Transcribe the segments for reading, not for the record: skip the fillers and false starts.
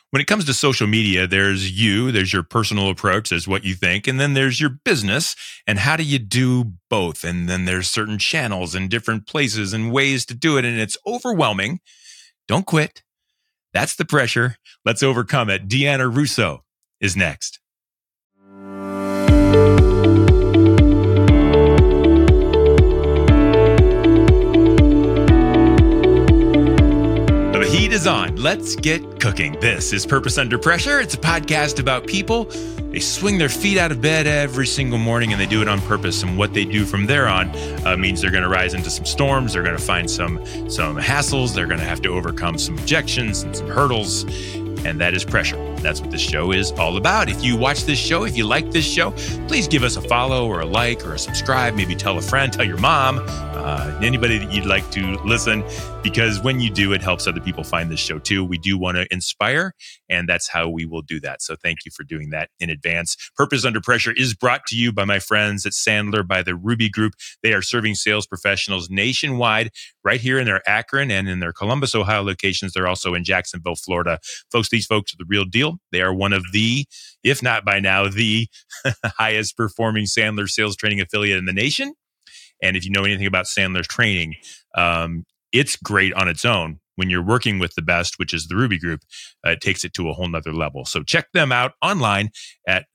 When it comes to social media, there's your personal approach, there's what you think, and then there's your business and how do you do both? And then there's certain channels and different places and ways to do it. And it's overwhelming. Don't quit. That's the pressure. Let's overcome it. Deanna Russo is next. The heat is on. Let's get cooking. This is Purpose Under Pressure. It's a podcast about people. They swing their feet out of bed every single morning and they do it on purpose. And what they do from there on means they're going to rise into some storms. They're going to find some hassles. They're going to have to overcome some objections and some hurdles. And that is pressure. That's what this show is all about. If you watch this show, if you like this show, please give us a follow or a like or a subscribe. Maybe tell a friend, tell your mom, anybody that you'd like to listen, because when you do, it helps other people find this show too. We do want to inspire, and that's how we will do that. So thank you for doing that in advance. Purpose Under Pressure is brought to you by my friends at Sandler, by the Ruby Group. They are serving sales professionals nationwide, right here in their Akron and in their Columbus, Ohio locations. They're also in Jacksonville, Florida. Folks, these folks are the real deal. They are one of the, if not by now, the highest performing Sandler sales training affiliate in the nation. And if you know anything about Sandler's training, it's great on its own. When you're working with the best, which is the Ruby Group, it takes it to a whole nother level. So check them out online at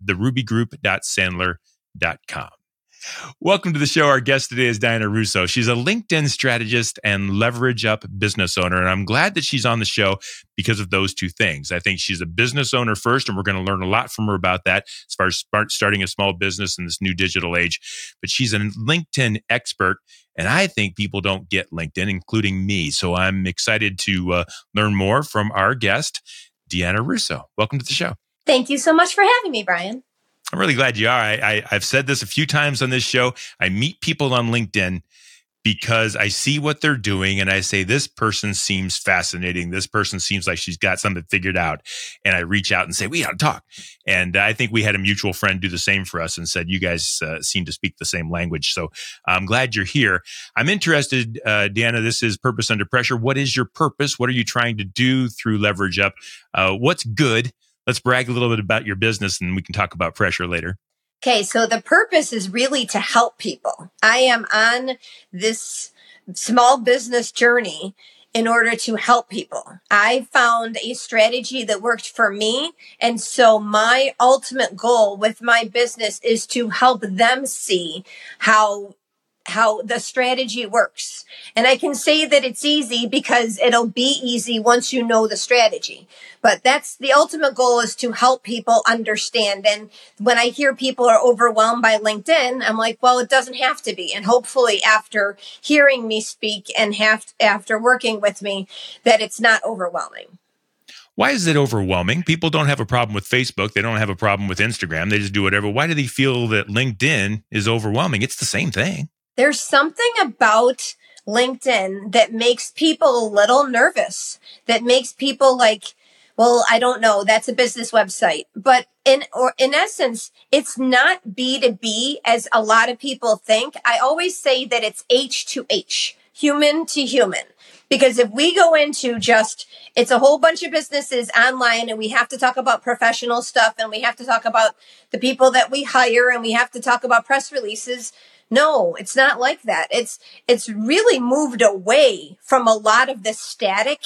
therubygroup.sandler.com. Welcome to the show. Our guest today is Deanna Russo. She's a LinkedIn strategist and leverage up business owner. And I'm glad that she's on the show because of those two things. I think she's a business owner first, and we're going to learn a lot from her about that as far as starting a small business in this new digital age. But she's a LinkedIn expert. And I think people don't get LinkedIn, including me. So I'm excited to learn more from our guest, Deanna Russo. Welcome to the show. Thank you so much for having me, Brian. I'm really glad you are. I've said this a few times on this show. I meet people on LinkedIn because I see what they're doing and I say, this person seems fascinating. This person seems like she's got something figured out. And I reach out and say, we got to talk. And I think we had a mutual friend do the same for us and said, you guys seem to speak the same language. So I'm glad you're here. I'm interested, Deanna, this is Purpose Under Pressure. What is your purpose? What are you trying to do through Leverage Up? What's good? Let's brag a little bit about your business and we can talk about pressure later. Okay, so the purpose is really to help people. I am on this small business journey in order to help people. I found a strategy that worked for me. And so my ultimate goal with my business is to help them see how the strategy works. And I can say that it's easy because it'll be easy once you know the strategy. But that's the ultimate goal, is to help people understand. And when I hear people are overwhelmed by LinkedIn, I'm like, well, it doesn't have to be. And hopefully after hearing me speak and after working with me, that it's not overwhelming. Why is it overwhelming? People don't have a problem with Facebook. They don't have a problem with Instagram. They just do whatever. Why do they feel that LinkedIn is overwhelming? It's the same thing. There's something about LinkedIn that makes people a little nervous, that makes people like, well, I don't know, that's a business website. But in essence, it's not B2B as a lot of people think. I always say that it's H to H, human to human. Because if we go into it's a whole bunch of businesses online and we have to talk about professional stuff and we have to talk about the people that we hire and we have to talk about press releases. No, it's not like that. It's really moved away from a lot of the static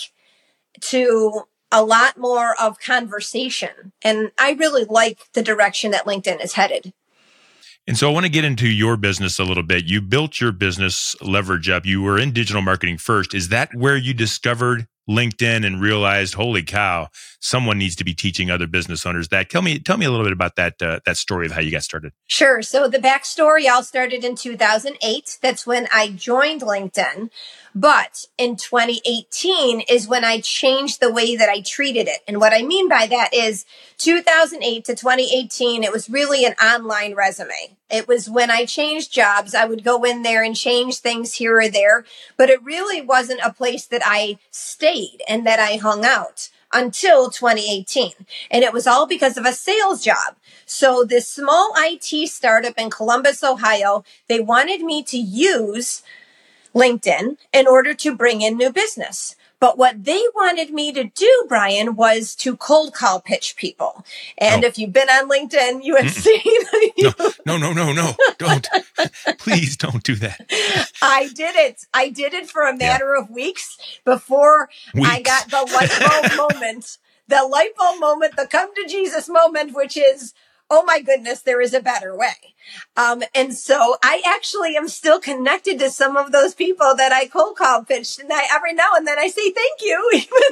to a lot more of conversation. And I really like the direction that LinkedIn is headed. And so I want to get into your business a little bit. You built your business Leverage Up. You were in digital marketing first. Is that where you discovered LinkedIn and realized, holy cow, someone needs to be teaching other business owners that? Tell me a little bit about that story of how you got started. Sure. So the backstory, all started in 2008. That's when I joined LinkedIn. But in 2018 is when I changed the way that I treated it. And what I mean by that is 2008 to 2018, it was really an online resume. It was when I changed jobs, I would go in there and change things here or there, but it really wasn't a place that I stayed and that I hung out until 2018. And it was all because of a sales job. So this small IT startup in Columbus, Ohio, they wanted me to use LinkedIn in order to bring in new business. But what they wanted me to do, Brian, was to cold call pitch people. And if you've been on LinkedIn, you have seen. No. Don't. Please don't do that. I did it. I did it for a matter of weeks before I got the light bulb moment. The light bulb moment, the come to Jesus moment, which is, oh my goodness, there is a better way. And so I actually am still connected to some of those people that I cold call pitched. And every now and then I say, thank you,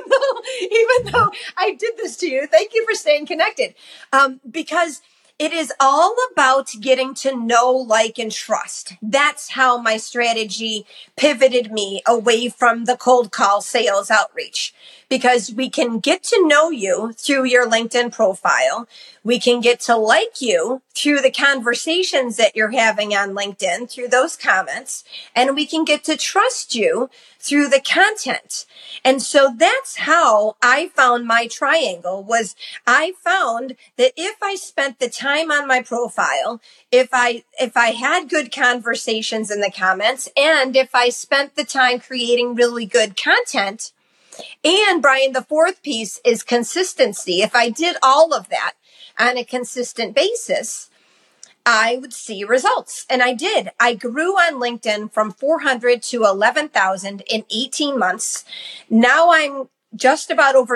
even though I did this to you. Thank you for staying connected. Because it is all about getting to know, like, and trust. That's how my strategy pivoted me away from the cold call sales outreach, because we can get to know you through your LinkedIn profile. We can get to like you through the conversations that you're having on LinkedIn, through those comments, and we can get to trust you through the content. And so that's how I found my triangle. Was I found that if I spent the time on my profile, if I had good conversations in the comments, and if I spent the time creating really good content, and Brian, the fourth piece is consistency. If I did all of that on a consistent basis, I would see results. And I did. I grew on LinkedIn from 400 to 11,000 in 18 months. Now I'm just about over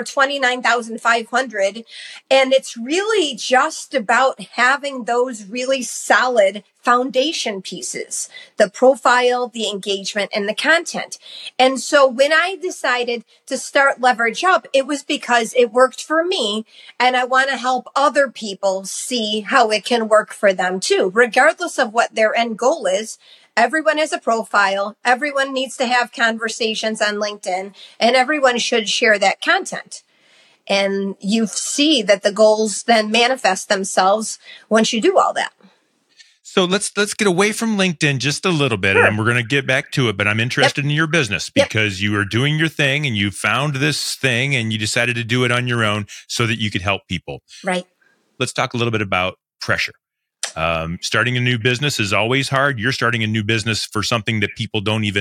29,500. And it's really just about having those really solid foundation pieces, the profile, the engagement, and the content. And so when I decided to start Leverage Up, it was because it worked for me. And I want to help other people see how it can work for them too, regardless of what their end goal is. Everyone has a profile. Everyone needs to have conversations on LinkedIn, and everyone should share that content. And you see that the goals then manifest themselves once you do all that. So let's get away from LinkedIn just a little bit, and we're going to get back to it. But I'm interested in your business because you are doing your thing, and you found this thing, and you decided to do it on your own so that you could help people. Right. Let's talk a little bit about pressure. Starting a new business is always hard. You're starting a new business for something that people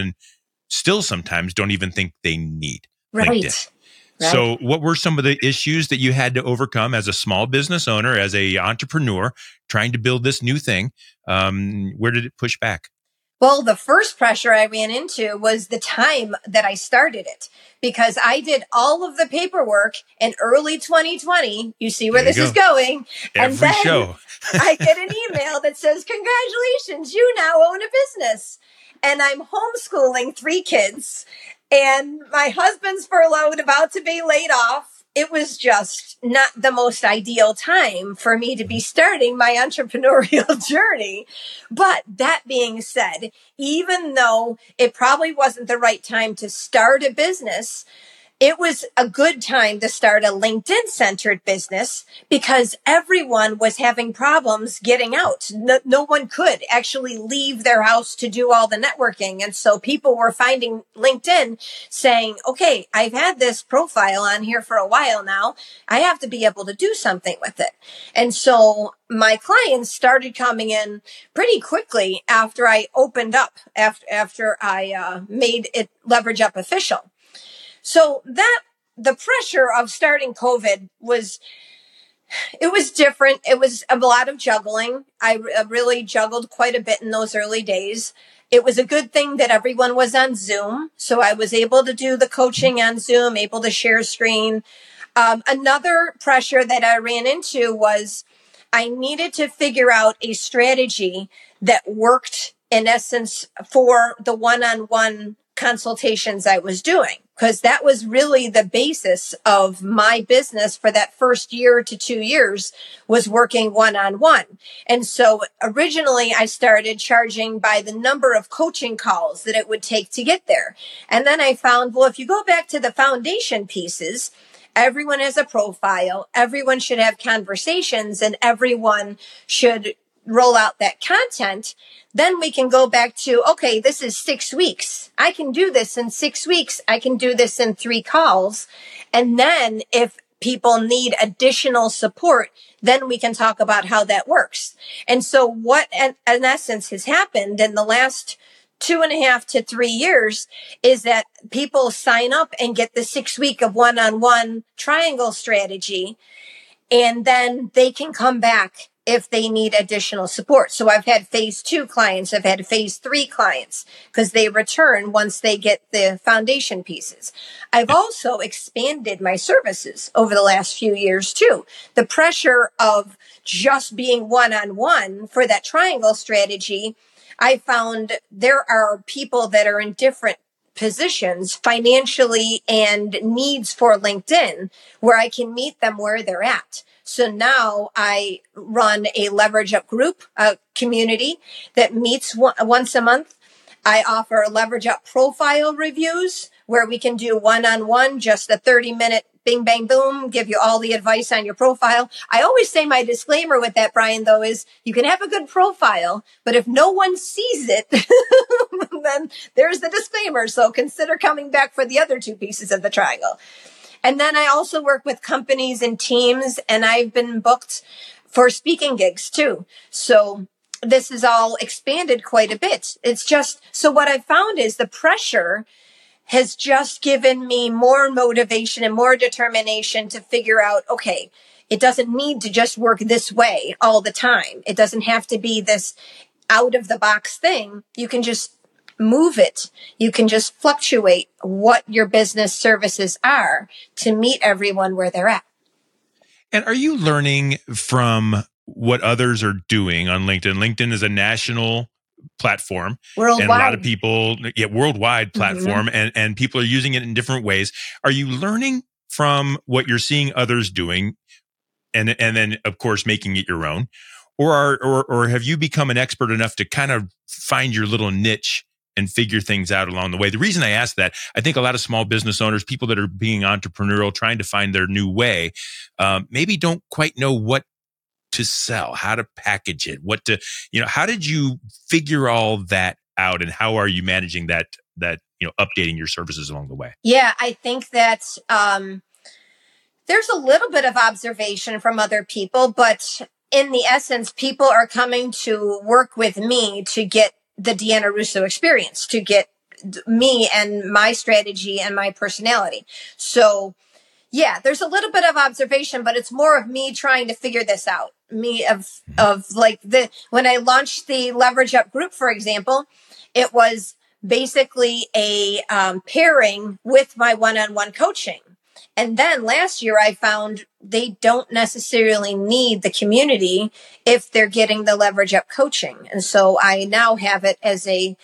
sometimes don't even think they need. Right. LinkedIn. Right. So what were some of the issues that you had to overcome as a small business owner, as a entrepreneur, trying to build this new thing? Where did it push back? Well, the first pressure I ran into was the time that I started it, because I did all of the paperwork in early 2020. You see where this is going. Every and then show. I get an email that says, congratulations, you now own a business. And I'm homeschooling 3 kids, and my husband's furloughed, about to be laid off. It was just not the most ideal time for me to be starting my entrepreneurial journey. But that being said, even though it probably wasn't the right time to start a business, it was a good time to start a LinkedIn-centered business, because everyone was having problems getting out. No one could actually leave their house to do all the networking. And so people were finding LinkedIn saying, okay, I've had this profile on here for a while now. I have to be able to do something with it. And so my clients started coming in pretty quickly after I opened up, after I made it Leverage Up official. So the pressure of starting COVID was different. It was a lot of juggling. I really juggled quite a bit in those early days. It was a good thing that everyone was on Zoom. So I was able to do the coaching on Zoom, able to share screen. Another pressure that I ran into was I needed to figure out a strategy that worked, in essence, for the one-on-one consultations I was doing, because that was really the basis of my business for that first year to 2 years, was working one-on-one. And so originally I started charging by the number of coaching calls that it would take to get there. And then I found, well, if you go back to the foundation pieces, everyone has a profile, everyone should have conversations, and everyone should roll out that content. Then we can go back to, okay, this is 6 weeks. I can do this in 6 weeks. I can do this in 3 calls. And then if people need additional support, then we can talk about how that works. And so what in essence has happened in the last 2.5 to 3 years is that people sign up and get the 6 week of one-on-one triangle strategy, and then they can come back if they need additional support. So I've had phase 2 clients, I've had phase 3 clients, because they return once they get the foundation pieces. I've also expanded my services over the last few years too. The pressure of just being one-on-one for that triangle strategy, I found there are people that are in different positions financially and needs for LinkedIn where I can meet them where they're at. So now I run a Leverage Up group, a community that meets once a month. I offer Leverage Up profile reviews where we can do one-on-one, just a 30-minute bing, bang, boom, give you all the advice on your profile. I always say my disclaimer with that, Brian, though, is you can have a good profile, but if no one sees it, then there's the disclaimer. So consider coming back for the other 2 pieces of the triangle. And then I also work with companies and teams, and I've been booked for speaking gigs too. So this is all expanded quite a bit. It's just, so what I found is the pressure has just given me more motivation and more determination to figure out, okay, it doesn't need to just work this way all the time. It doesn't have to be this out of the box thing. You can just move it. You can just fluctuate what your business services are to meet everyone where they're at. And are you learning from what others are doing on LinkedIn? LinkedIn is a national platform. Worldwide. And a lot of people, worldwide platform, and people are using it in different ways. Are you learning from what you're seeing others doing and then, of course, making it your own? Or have you become an expert enough to kind of find your little niche and figure things out along the way? The reason I ask that, I think a lot of small business owners, people that are being entrepreneurial, trying to find their new way, maybe don't quite know what to sell, how to package it, how did you figure all that out, and how are you managing that, updating your services along the way? Yeah, I think that there's a little bit of observation from other people, but in the essence, people are coming to work with me to get the Deanna Russo experience, to get me and my strategy and my personality. So yeah, there's a little bit of observation, but it's more of me trying to figure this out. When I launched the Leverage Up group, for example, it was basically a pairing with my one-on-one coaching. And then last year I found they don't necessarily need the community if they're getting the Leverage Up coaching. And so I now have it as a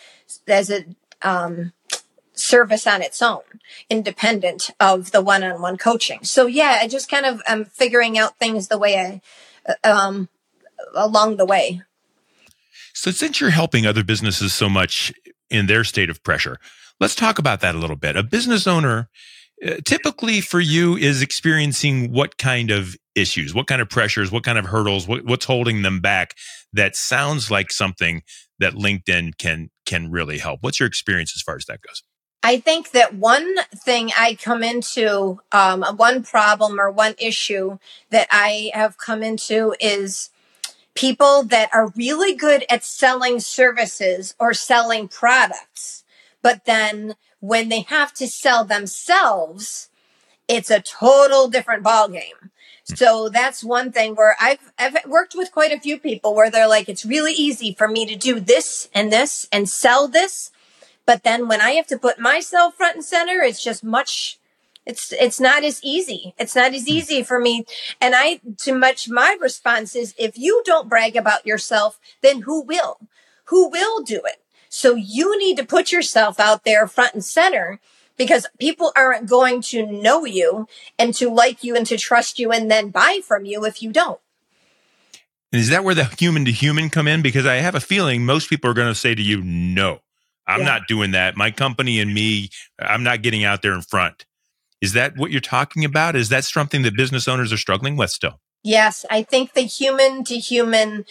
service on its own, independent of the one-on-one coaching. So yeah, I just kind of am figuring out things the way along the way. So since you're helping other businesses so much in their state of pressure, let's talk about that a little bit. A business owner typically for you is experiencing what kind of issues, what kind of pressures, what kind of hurdles, what's holding them back? That sounds like something that LinkedIn can really help. What's your experience as far as that goes? I think that one thing I come into, one problem or one issue that I have come into is people that are really good at selling services or selling products, but then when they have to sell themselves, it's a total different ballgame. So that's one thing where I've worked with quite a few people where they're like, it's really easy for me to do this and sell this. But then when I have to put myself front and center, it's just it's not as easy. It's not as easy for me. And my response is, if you don't brag about yourself, then who will? Who will do it? So you need to put yourself out there front and center, because people aren't going to know you and to like you and to trust you and then buy from you if you don't. And is that where the human to human come in? Because I have a feeling most people are going to say to you, no, I'm not doing that. My company and me, I'm not getting out there in front. Is that what you're talking about? Is that something that business owners are struggling with still? Yes, I think the human to human,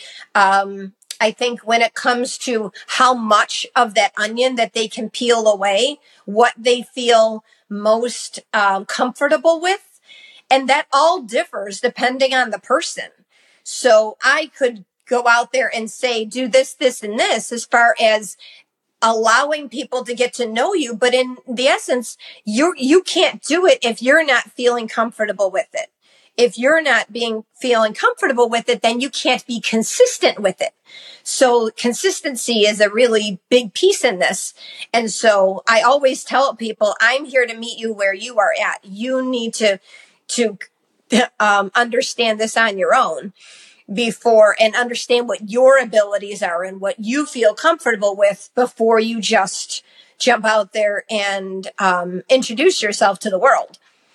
I think when it comes to how much of that onion that they can peel away, what they feel most comfortable with, and that all differs depending on the person. So I could go out there and say, do this, this, and this, as far as allowing people to get to know you. But in the essence, you can't do it if you're not feeling comfortable with it. If you're not feeling comfortable with it, then you can't be consistent with it. So consistency is a really big piece in this. And so I always tell people, I'm here to meet you where you are at. You need to understand this on your own before, and understand what your abilities are and what you feel comfortable with before you just jump out there and introduce yourself to the world.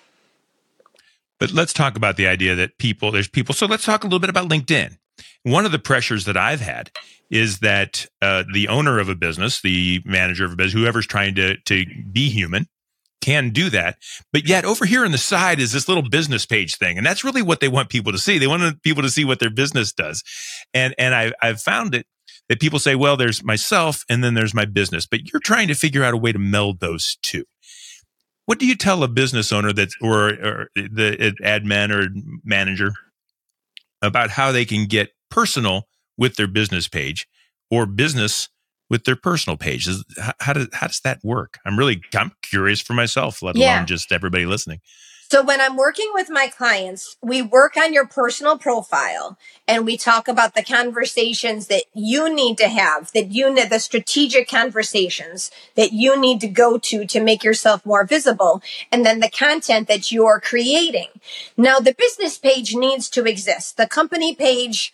But let's talk about the idea that there's people. So let's talk a little bit about LinkedIn. One of the pressures that I've had is that the owner of a business, the manager of a business, whoever's trying to be human, can do that. But yet over here on the side is this little business page thing. And that's really what they want people to see. They want people to see what their business does. And I've found it that people say, well, there's myself and then there's my business. But you're trying to figure out a way to meld those two. What do you tell a business owner or the admin or manager about how they can get personal with their business page or business with their personal page? How does that work? I'm curious for myself, let alone just everybody listening. So when I'm working with my clients, we work on your personal profile and we talk about the conversations that you need to have, the strategic conversations that you need to go to make yourself more visible, and then the content that you're creating. Now, the business page needs to exist. The company page,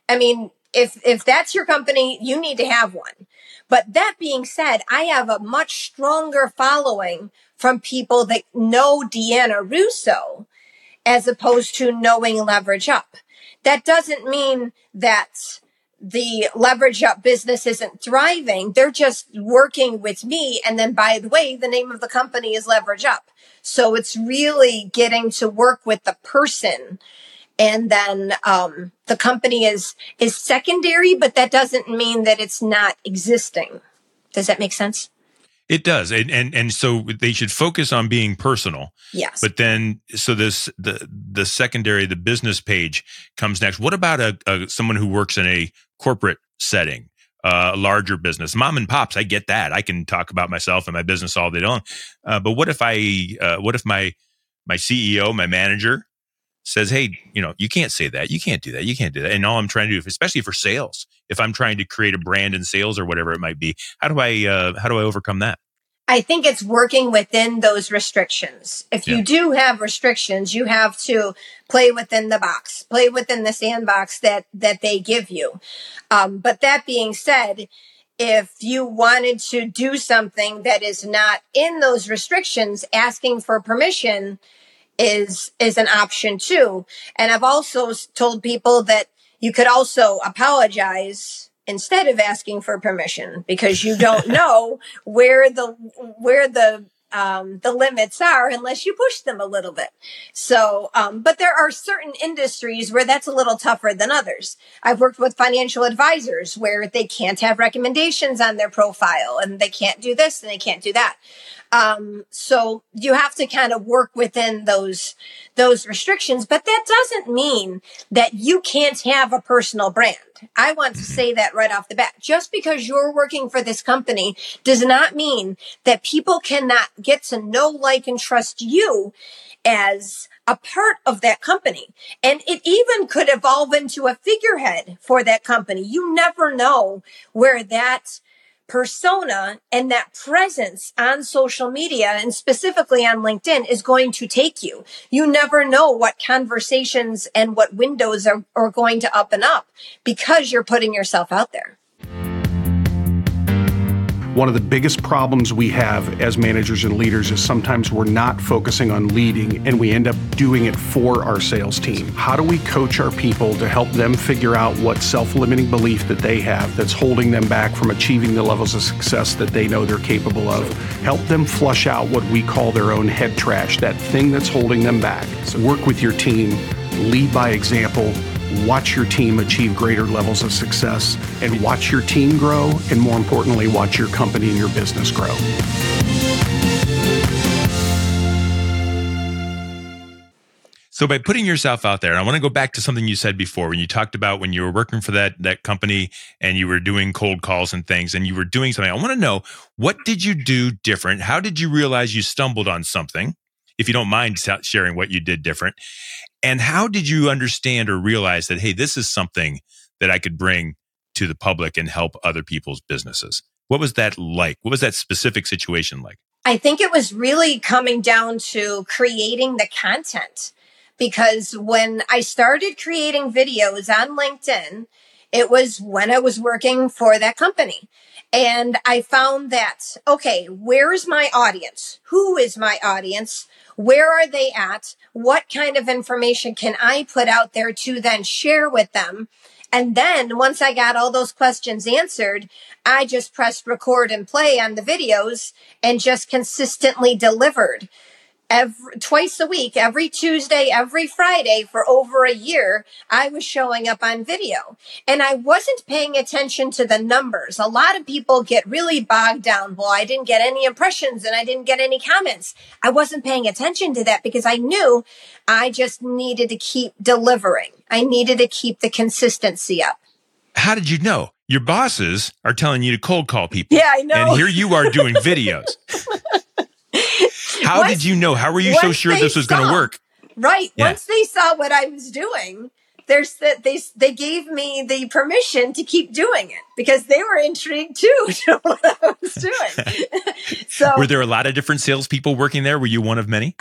if that's your company, you need to have one. But that being said, I have a much stronger following from people that know Deanna Russo as opposed to knowing Leverage Up. That doesn't mean that the Leverage Up business isn't thriving. They're just working with me. And then, by the way, the name of the company is Leverage Up. So it's really getting to work with the person. And then the company is secondary, but that doesn't mean that it's not existing. Does that make sense? It does. And so they should focus on being personal. Yes. But then, so the secondary, the business page comes next. What about someone who works in a corporate setting, a larger business, mom and pops? I get that. I can talk about myself and my business all day long. But what if my CEO, my manager says, hey, you can't say that. You can't do that. You can't do that. And all I'm trying to do, especially for sales, if I'm trying to create a brand in sales or whatever it might be, how do I overcome that? I think it's working within those restrictions. If you do have restrictions, you have to play within the box, play within the sandbox that they give you. But that being said, if you wanted to do something that is not in those restrictions, asking for permission is an option too. And I've also told people that you could also apologize instead of asking for permission, because you don't know where the limits are unless you push them a little bit. So, but there are certain industries where that's a little tougher than others. I've worked with financial advisors where they can't have recommendations on their profile and they can't do this and they can't do that. So you have to kind of work within those restrictions, but that doesn't mean that you can't have a personal brand. I want to say that right off the bat. Just because you're working for this company does not mean that people cannot get to know, like, and trust you as a part of that company. And it even could evolve into a figurehead for that company. You never know where that persona and that presence on social media, and specifically on LinkedIn, is going to take you. You never know what conversations and what windows are going to open up because you're putting yourself out there. One of the biggest problems we have as managers and leaders is sometimes we're not focusing on leading and we end up doing it for our sales team. How do we coach our people to help them figure out what self-limiting belief that they have that's holding them back from achieving the levels of success that they know they're capable of? Help them flush out what we call their own head trash, that thing that's holding them back. So work with your team, lead by example, watch your team achieve greater levels of success, and watch your team grow, and more importantly, watch your company and your business grow. So by putting yourself out there, and I want to go back to something you said before when you talked about when you were working for that company and you were doing cold calls and things and you were doing something. I want to know, what did you do different? How did you realize you stumbled on something? If you don't mind sharing what you did different. And how did you understand or realize that, hey, this is something that I could bring to the public and help other people's businesses? What was that like? What was that specific situation like? I think it was really coming down to creating the content. Because when I started creating videos on LinkedIn, it was when I was working for that company. And I found that, okay, where's my audience? Who is my audience? Where are they at? What kind of information can I put out there to then share with them? And then once I got all those questions answered, I just pressed record and play on the videos and just consistently delivered. Twice a week, every Tuesday, every Friday for over a year, I was showing up on video and I wasn't paying attention to the numbers. A lot of people get really bogged down. Well, I didn't get any impressions and I didn't get any comments. I wasn't paying attention to that because I knew I just needed to keep delivering. I needed to keep the consistency up. How did you know? Your bosses are telling you to cold call people. Yeah, I know. And here you are doing videos. How did you know? How were you so sure this was going to work? Right. Yeah. Once they saw what I was doing, they gave me the permission to keep doing it because they were intrigued too to what I was doing. So, were there a lot of different salespeople working there? Were you one of many?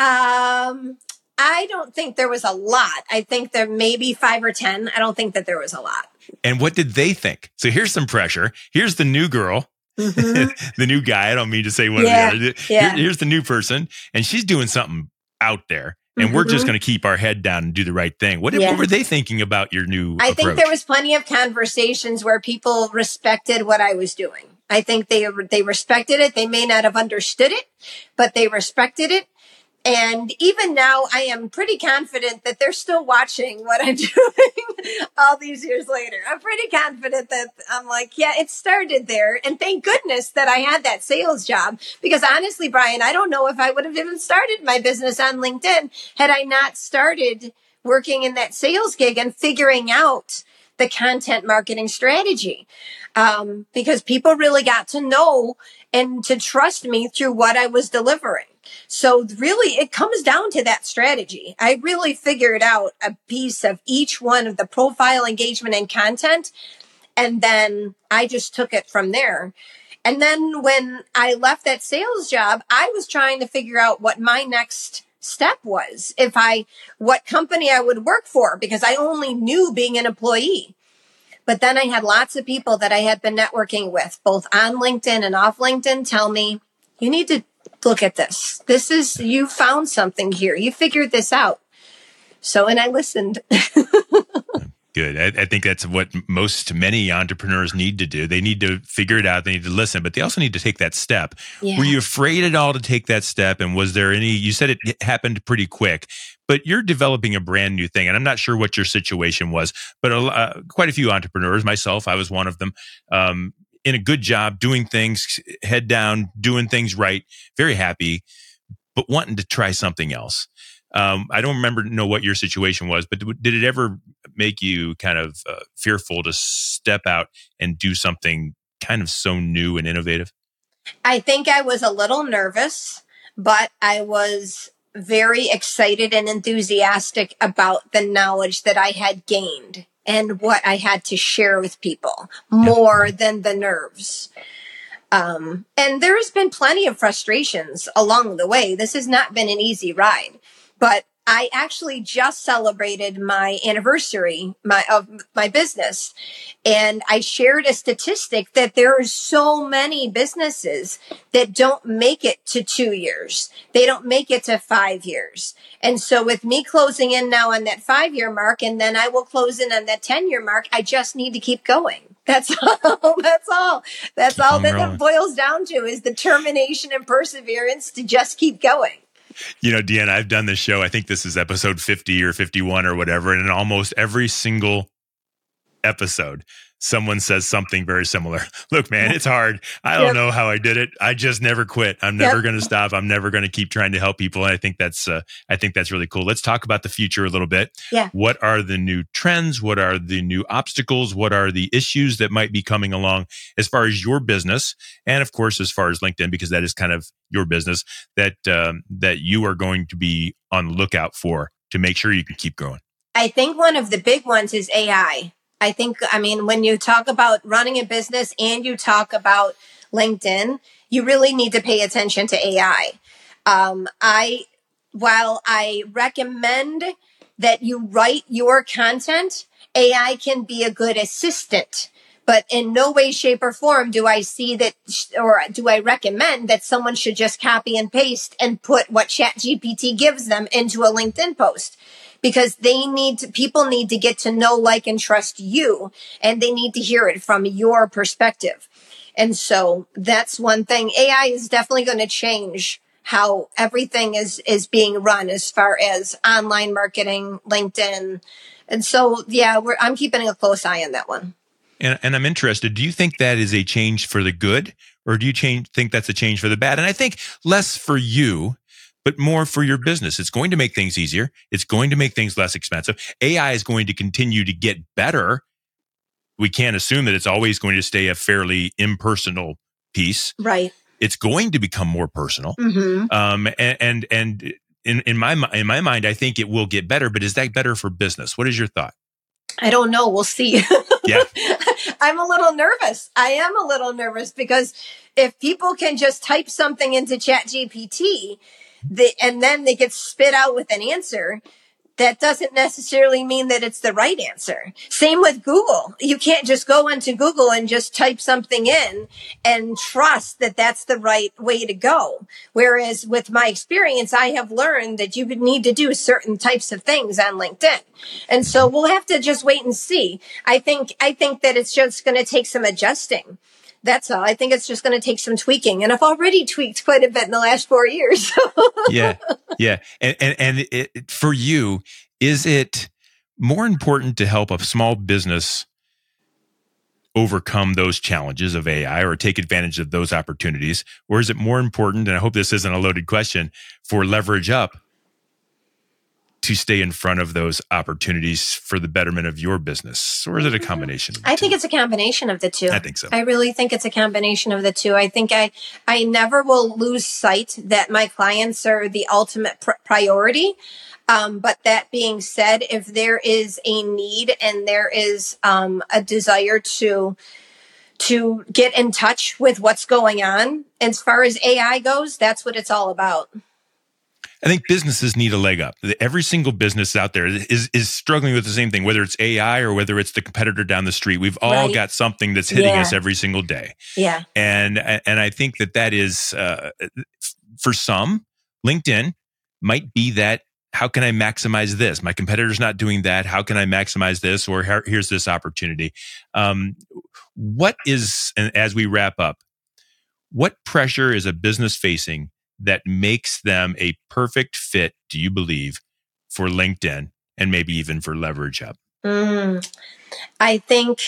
I don't think there was a lot. I think there may be 5 or 10. I don't think that there was a lot. And what did they think? So here's some pressure. Here's the new girl. Mm-hmm. The new guy. I don't mean to say one or the other. Yeah. Here's the new person, and she's doing something out there, and we're just going to keep our head down and do the right thing. What were they thinking about your new approach? I think there was plenty of conversations where people respected what I was doing. I think they respected it. They may not have understood it, but they respected it. And even now, I am pretty confident that they're still watching what I'm doing all these years later. I'm pretty confident that I'm like, yeah, it started there. And thank goodness that I had that sales job. Because honestly, Brian, I don't know if I would have even started my business on LinkedIn had I not started working in that sales gig and figuring out the content marketing strategy. Because people really got to know and to trust me through what I was delivering. So really, it comes down to that strategy. I really figured out a piece of each one of the profile, engagement, and content. And then I just took it from there. And then when I left that sales job, I was trying to figure out what my next step was, what company I would work for, because I only knew being an employee. But then I had lots of people that I had been networking with, both on LinkedIn and off LinkedIn, tell me, you need to look at this. You found something here. You figured this out. And I listened. Good. I think that's what many entrepreneurs need to do. They need to figure it out. They need to listen, but they also need to take that step. Yeah. Were you afraid at all to take that step? And was there you said it happened pretty quick, but you're developing a brand new thing. And I'm not sure what your situation was, but quite a few entrepreneurs, myself, I was one of them, in a good job, doing things, head down, doing things right, very happy, but wanting to try something else. I don't know what your situation was, but did it ever make you kind of fearful to step out and do something kind of so new and innovative? I think I was a little nervous, but I was very excited and enthusiastic about the knowledge that I had gained and what I had to share with people more than the nerves. And there has been plenty of frustrations along the way. This has not been an easy ride. But I actually just celebrated my anniversary of my business. And I shared a statistic that there are so many businesses that don't make it to 2 years. They don't make it to 5 years. And so with me closing in now on that 5-year mark, and then I will close in on that 10-year mark, I just need to keep going. That's all. That's all that it boils down to is determination and perseverance to just keep going. You know, Deanna, I've done this show. I think this is episode 50 or 51 or whatever. And in almost every single episode, someone says something very similar. Look, man, it's hard. I don't know how I did it. I just never quit. I'm never going to stop. I'm never going to keep trying to help people. And I think that's really cool. Let's talk about the future a little bit. Yeah. What are the new trends? What are the new obstacles? What are the issues that might be coming along as far as your business? And of course, as far as LinkedIn, because that is kind of your business that you are going to be on the lookout for to make sure you can keep growing. I think one of the big ones is AI. I mean, when you talk about running a business and you talk about LinkedIn, you really need to pay attention to AI. While I recommend that you write your content, AI can be a good assistant. But in no way, shape, or form do I see that, or do I recommend that someone should just copy and paste and put what ChatGPT gives them into a LinkedIn post. Because people need to get to know, like, and trust you, and they need to hear it from your perspective. And so that's one thing. AI is definitely going to change how everything is being run as far as online marketing, LinkedIn. And so, yeah, I'm keeping a close eye on that one. And I'm interested, do you think that is a change for the good, or do you think that's a change for the bad? And I think less for you, but more for your business. It's going to make things easier. It's going to make things less expensive. AI is going to continue to get better. We can't assume that it's always going to stay a fairly impersonal piece. Right. It's going to become more personal. Mm-hmm. And in my mind, I think it will get better. But is that better for business? What is your thought? I don't know. We'll see. Yeah. I'm a little nervous. I am a little nervous because if people can just type something into ChatGPT, and then they get spit out with an answer, that doesn't necessarily mean that it's the right answer. Same with Google. You can't just go into Google and just type something in and trust that that's the right way to go. Whereas with my experience, I have learned that you would need to do certain types of things on LinkedIn. And so we'll have to just wait and see. I think that it's just going to take some adjusting. That's all. I think it's just going to take some tweaking. And I've already tweaked quite a bit in the last 4 years. Yeah. And for you, is it more important to help a small business overcome those challenges of AI or take advantage of those opportunities? Or is it more important, and I hope this isn't a loaded question, for Leverage Up to stay in front of those opportunities for the betterment of your business? Or is it a combination of the two? I think it's a combination of the two. I think so. I really think it's a combination of the two. I think I never will lose sight that my clients are the ultimate priority. But that being said, if there is a need and there is a desire to get in touch with what's going on, as far as AI goes, that's what it's all about. I think businesses need a leg up. Every single business out there is struggling with the same thing, whether it's AI or whether it's the competitor down the street. We've all got something that's hitting us every single day. Yeah. And I think that is, for some, LinkedIn might be that, how can I maximize this? My competitor's not doing that. How can I maximize this? Or here's this opportunity. What is, and as we wrap up, what pressure is a business facing that makes them a perfect fit, do you believe, for LinkedIn and maybe even for Leverage Up? I think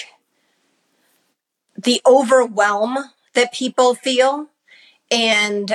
the overwhelm that people feel and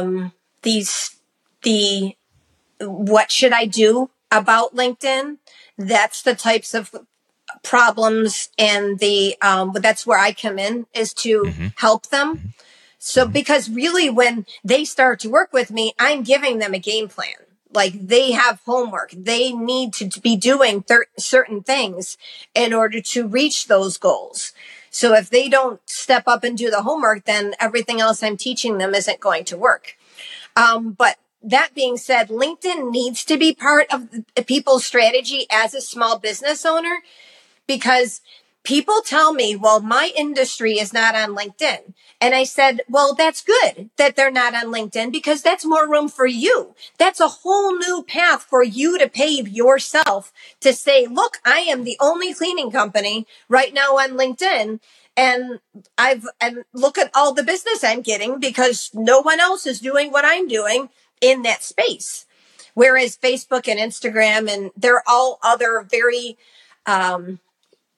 what should I do about LinkedIn? That's the types of problems and that's where I come in, is to help them. So because really when they start to work with me, I'm giving them a game plan. Like, they have homework. They need to be doing certain things in order to reach those goals. So if they don't step up and do the homework, then everything else I'm teaching them isn't going to work. But that being said, LinkedIn needs to be part of people's strategy as a small business owner, because people tell me, well, my industry is not on LinkedIn. And I said, well, that's good that they're not on LinkedIn, because that's more room for you. That's a whole new path for you to pave yourself to say, look, I am the only cleaning company right now on LinkedIn. And look at all the business I'm getting because no one else is doing what I'm doing in that space. Whereas Facebook and Instagram, and they're all other very,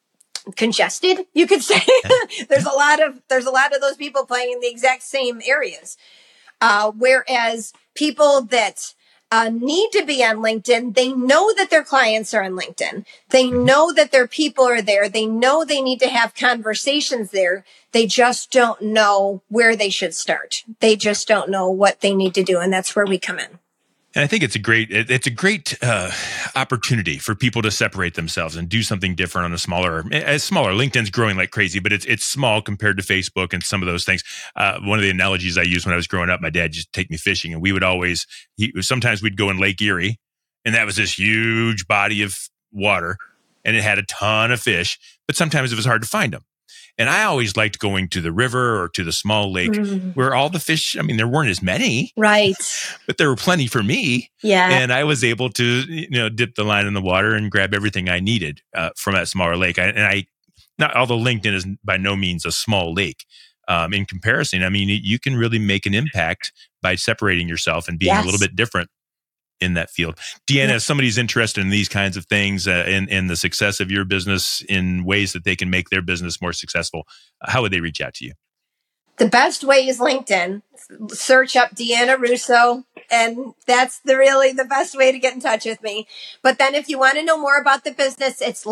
congested, you could say. There's a lot of those people playing in the exact same areas. Whereas people that need to be on LinkedIn, they know that their clients are on LinkedIn. They know that their people are there. They know they need to have conversations there. They just don't know where they should start. They just don't know what they need to do. And that's where we come in. And I think it's a great opportunity for people to separate themselves and do something different on a smaller. LinkedIn's growing like crazy, but it's small compared to Facebook and some of those things. One of the analogies I used when I was growing up, my dad used to take me fishing, and we would sometimes we'd go in Lake Erie, and that was this huge body of water, and it had a ton of fish, but sometimes it was hard to find them. And I always liked going to the river or to the small lake where all the fish, there weren't as many. Right. But there were plenty for me. Yeah. And I was able to, dip the line in the water and grab everything I needed from that smaller lake. Although LinkedIn is by no means a small lake, in comparison, you can really make an impact by separating yourself and being a little bit different in that field. Deanna, if somebody's interested in these kinds of things, in the success of your business, in ways that they can make their business more successful, how would they reach out to you? The best way is LinkedIn. Search up Deanna Russo, and that's really the best way to get in touch with me. But then if you want to know more about the business, it's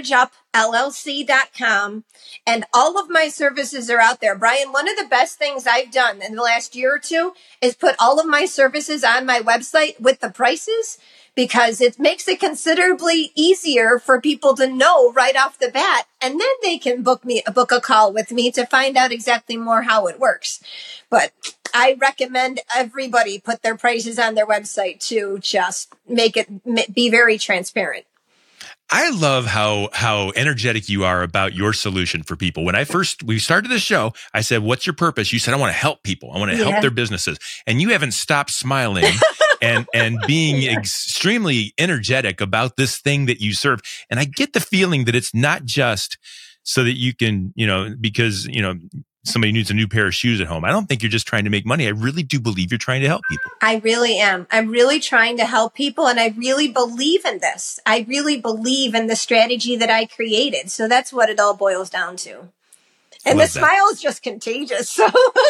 leverageup.llc.com. And all of my services are out there. Brian, one of the best things I've done in the last year or two is put all of my services on my website with the prices, because it makes it considerably easier for people to know right off the bat. And then they can book a call with me to find out exactly more how it works. But I recommend everybody put their prices on their website to just make it be very transparent. I love how energetic you are about your solution for people. When we started the show, I said, "What's your purpose?" You said, "I want to help people. I want to help their businesses." And you haven't stopped smiling and being extremely energetic about this thing that you serve. And I get the feeling that it's not just so that you can, because, somebody needs a new pair of shoes at home. I don't think you're just trying to make money. I really do believe you're trying to help people. I really am. I'm really trying to help people, and I really believe in this. I really believe in the strategy that I created. So that's what it all boils down to. And the smile is just contagious. So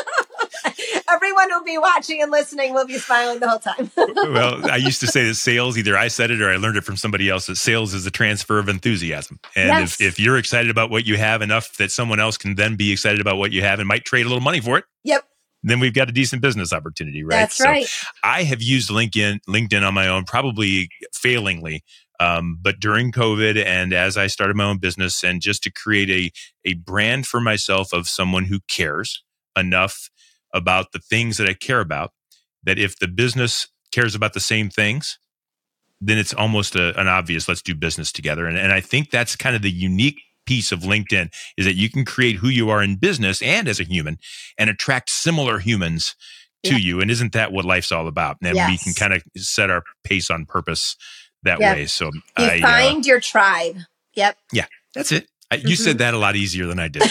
everyone who'll be watching and listening will be smiling the whole time. Well, I used to say that sales, either I said it or I learned it from somebody else, that sales is a transfer of enthusiasm. And if you're excited about what you have enough that someone else can then be excited about what you have and might trade a little money for it. Yep. Then we've got a decent business opportunity, right? That's right. I have used LinkedIn on my own, probably failingly. But during COVID and as I started my own business, and just to create a brand for myself of someone who cares enough about the things that I care about, that if the business cares about the same things, then it's almost an obvious, let's do business together. And I think that's kind of the unique piece of LinkedIn, is that you can create who you are in business and as a human and attract similar humans to you. And isn't that what life's all about? And we can kind of set our pace on purpose that way. So you find your tribe. Yep. Yeah, that's it. You said that a lot easier than I did.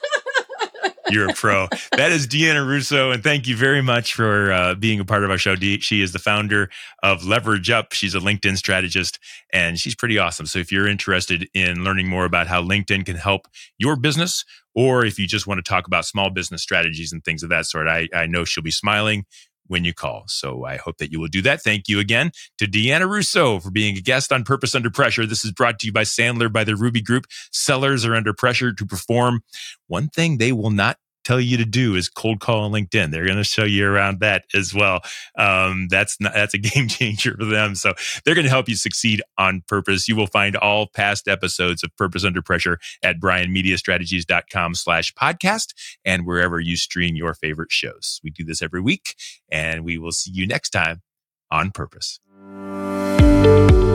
You're a pro. That is Deanna Russo, and thank you very much for being a part of our show. She is the founder of Leverage Up. She's a LinkedIn strategist, and she's pretty awesome. So if you're interested in learning more about how LinkedIn can help your business, or if you just want to talk about small business strategies and things of that sort, I know she'll be smiling when you call. So I hope that you will do that. Thank you again to Deanna Russo for being a guest on Purpose Under Pressure. This is brought to you by Sandler by the Ruby Group. Sellers are under pressure to perform. One thing they will not tell you to do is cold call on LinkedIn. They're going to show you around that as well. That's a game changer for them. So they're going to help you succeed on purpose. You will find all past episodes of Purpose Under Pressure at brianmediastrategies.com/podcast and wherever you stream your favorite shows. We do this every week, and we will see you next time on Purpose.